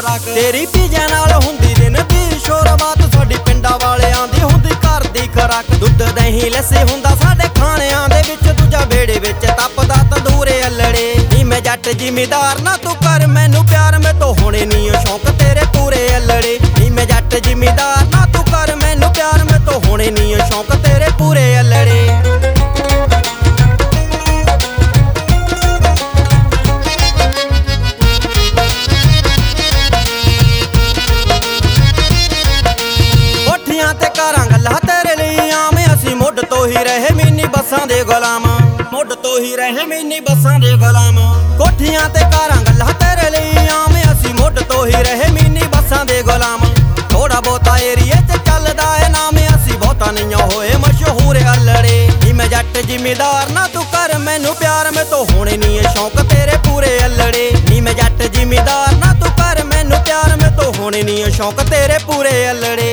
ਰੱਖ। ਤੇਰੀ ਪੀਜਿਆਂ ਨਾਲ ਹੁੰਦੀ ਦਿਨ ਦੀ ਸ਼ੋਰਬਾਤ, ਸਾਡੀ ਪਿੰਡਾਂ ਵਾਲਿਆਂ ਦੀ ਹੁੰਦੀ ਘਰ ਦੀ ਖੁਰਾਕ। ਦੁੱਧ ਦਹੀਂ ਲੱਸੀ ਹੁੰਦਾ ਸਾਡੇ ਖਾਣਿਆਂ ਦੇ ਵਿੱਚ, ਦੂਜਾ ਵਿਹੜੇ ਵਿੱਚ ਤਪਦਾ ਤੰਦੂਰੇ ਅਲੜੇ। ਨੀ ਮੈਂ ਜੱਟ ਜ਼ਿਮੀਦਾਰ ਨਾ ਤੂੰ ਕਰ ਮੈਨੂੰ ਪਿਆਰ, ਮੈਂ ਤੋਂ ਹੋਣੇ ਨੀ ਸ਼ੌਂਕ ਤੇਰੇ ਪੂਰੇ ਅਲੜੇ। ਨੀ ਮੈਂ ਜੱਟ ਜ਼ਿਮੀਦਾਰ ਨਾ ਤੂੰ ਕਰ ਮੈਨੂੰ ਪਿਆਰ, ਮੈਂ ਤੋਂ ਹੋਣੇ ਨੀ ਸ਼ੌਂਕ ਤੇਰੇ ਪੂਰੇ ਅਲੜੇ। ਤੇ ਕਰਾਂ ਗੱਲਾਂ ਤੇਰੇ ਲਈ ਆਮ, ਅਸੀਂ ਮੁੱਢ ਤੋਂ ਹੀ ਰਹੇ ਮਿੰਨੀ ਬੱਸਾਂ ਦੇ ਗੁਲਾਮ, ਮੁੱਢ ਤੋਂ ਹੀ ਰਹੇ ਮਿੰਨੀ ਬੱਸਾਂ ਦੇ ਗੁਲਾਮ। ਕੋਠੀਆਂ ਤੇ ਕਰਾਂ ਗੱਲਾਂ ਤੇਰੇ ਲਈ ਆਮ, ਅਸੀਂ ਮੁੱਢ ਤੋਂ ਹੀ ਰਹੇ ਮਿੰਨੀ ਬੱਸਾਂ ਦੇ ਗੁਲਾਮ। ਥੋੜਾ ਬਹੁਤਾ ਏਰੀਏ 'ਚ ਚੱਲਦਾ ਏ ਨਾਮ, ਅਸੀਂ ਬਹੁਤਾ ਨਹੀਂ ਹੋਏ ਮਸ਼ਹੂਰ ਅਲੜੇ। ਨੀ ਮੈਂ ਜੱਟ ਜ਼ਿਮੀਦਾਰ ਨਾ ਤੂੰ ਕਰ ਮੈਨੂੰ ਪਿਆਰ, ਮੈਂ ਤੋਂ ਹੋਣੇ ਨੀ ਸ਼ੌਂਕ ਤੇਰੇ ਪੂਰੇ ਅਲੜੇ। ਨੀ ਮੈਂ ਜੱਟ ਜ਼ਿਮੀਦਾਰ ਨਾ ਤੂੰ ਕਰ ਮੈਨੂੰ ਪਿਆਰ, ਮੈਂ ਤੋਂ ਹੋਣੇ ਨੀ ਸ਼ੌਂਕ ਤੇਰੇ ਪੂਰੇ ਅਲੜੇ।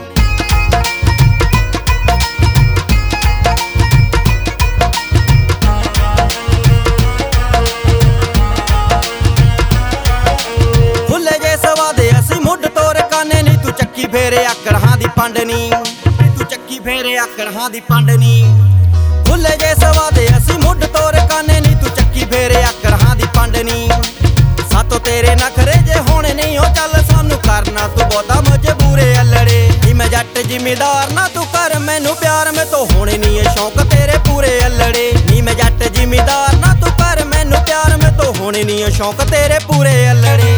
ਤੂੰ ਚੱਕੀ ਫੇਰੇ ਆਕੜਾਂ ਦੀ ਪੰਡਨੀ, ਤੂੰ ਚੱਕੀ ਫੇਰੇ ਆਕੜਾਂ ਦੀ ਪੰਡਨੀ। ਖੁੱਲੇ ਜੇ ਸਵਾਦੇ ਅਸੀਂ ਮੁੱਢ ਤੋਰ ਕਾਨੇ ਨੀ, ਤੂੰ ਚੱਕੀ ਫੇਰੇ ਆਕੜਾਂ ਦੀ ਪੰਡਨੀ। ਸਾਤੋਂ ਤੇਰੇ ਨਖਰੇ ਜੇ ਹੋਣੇ ਨਹੀਂ ਹੋ ਚੱਲ ਸਾਨੂੰ ਕਰਨਾ ਤੂੰ ਬਹੁਤਾ ਮਜਬੂਰੇ ਅਲੜੇ। ਨੀ ਮੈਂ ਜੱਟ ਜ਼ਿਮੀਦਾਰ ਨਾ ਤੂੰ ਕਰ ਮੈਨੂੰ ਪਿਆਰ, ਮੈਂ ਤੋਂ ਹੋਣੇ ਨੀ ਸ਼ੌਂਕ ਤੇਰੇ ਪੂਰੇ ਅਲੜੇ। ਨੀ ਮੈਂ ਜੱਟ ਜ਼ਿਮੀਦਾਰ ਨਾ ਤੂੰ ਕਰ ਮੈਨੂੰ ਪਿਆਰ, ਮੈਂ ਤੋਂ ਹੋਣੇ ਨੀ ਸ਼ੌਂਕ ਤੇਰੇ ਪੂਰੇ ਅਲੜੇ।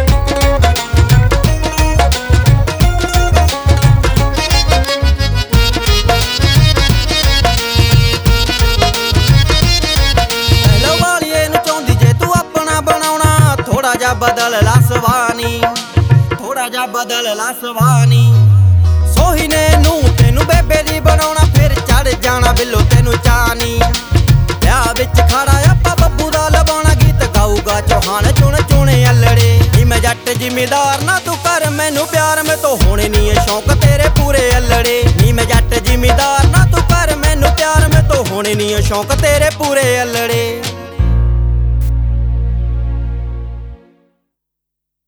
ਥੋੜਾ ਜਾ ਬਦਲ ਲਾ ਸਵਾਨੀ, ਥੋੜਾ ਜਾ ਬਦਲ ਲਾ ਸਵਾਨੀ। ਸੋਹੀ ਨੇ ਨੂੰ ਤੈਨੂੰ ਬੇਬੇ ਦੀ ਬਣਾਉਣਾ, ਫਿਰ ਚੜ ਜਾਣਾ ਬਿੱਲੋ ਤੈਨੂੰ ਚਾਨੀ। ਵਿਆਹ ਵਿੱਚ ਖੜਾ ਆਪਾਂ ਬੱਬੂ ਦਾ ਲਵਾਉਣਾ, ਗੀਤ ਗਾਊਗਾ ਚੌਹਾਨ ਚੁਣ ਚੁਣੇ ਅਲੜੇ। ਨੀ ਮੈਂ ਜੱਟ ਜ਼ਿਮੀਦਾਰ ਨਾ ਤੂੰ ਕਰ ਮੈਨੂੰ ਪਿਆਰ, ਮੈਂ ਤੋਂ ਹੋਣੇ ਨੀ ਸ਼ੌਂਕ ਤੇਰੇ ਪੂਰੇ ਅਲੜੇ। ਨੀ ਮੈਂ ਜੱਟ ਜ਼ਿਮੀਦਾਰ ਨਾ ਤੂੰ ਕਰ ਮੈਨੂੰ ਪਿਆਰ, ਮੈਂ ਤੋਂ ਹੋਣੇ ਨੀ ਸ਼ੌਂਕ ਤੇਰੇ ਪੂਰੇ ਅਲੜੇ।